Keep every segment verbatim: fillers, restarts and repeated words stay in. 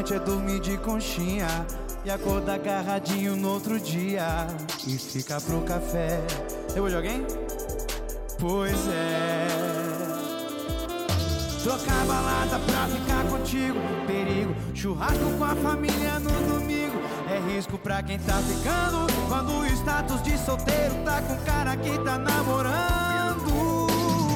importante é dormir de conchinha e acordar agarradinho no outro dia e ficar pro café. Eu vou de alguém? Pois é. Trocar balada pra ficar contigo, perigo. Churrasco com a família no domingo, é risco pra quem tá ficando. Quando o status de solteiro tá com cara que tá namorando.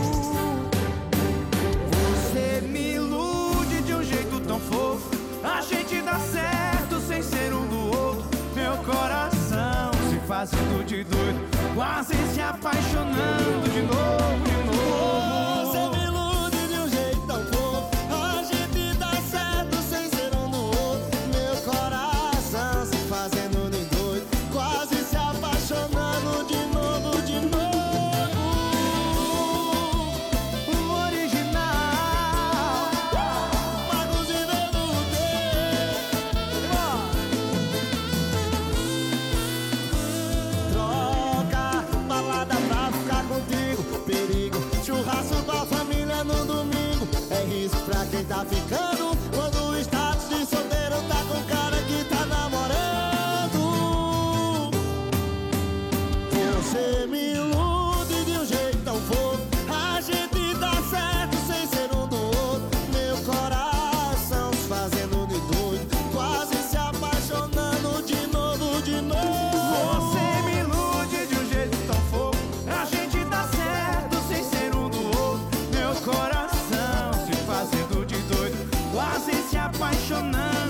Você me ilude de um jeito tão fofo, a gente dá certo sem ser um do outro. Meu coração se fazendo de doido, quase se apaixonando de novo, de novo. Você me ilude de um jeito tão fofo, a gente dá certo sem ser um do outro. Meu coração se fazendo de doido, quase se apaixonando de novo, de novo. O original Magos e Veludo. Troca balada pra ficar contigo, perigo. Churrasco com a família no domingo, é risco pra quem tá ficando. Quando o status de solteiro tá com cara que tá namorando. Você me ilude de um jeito tão fofo, a gente dá certo sem ser um do outro. Meu coração se fazendo de doido, quase se apaixonando de novo, de novo. Você me ilude de um jeito tão fofo, a gente dá certo sem ser um do outro. Meu coração se fazendo de doido, quase se apaixonando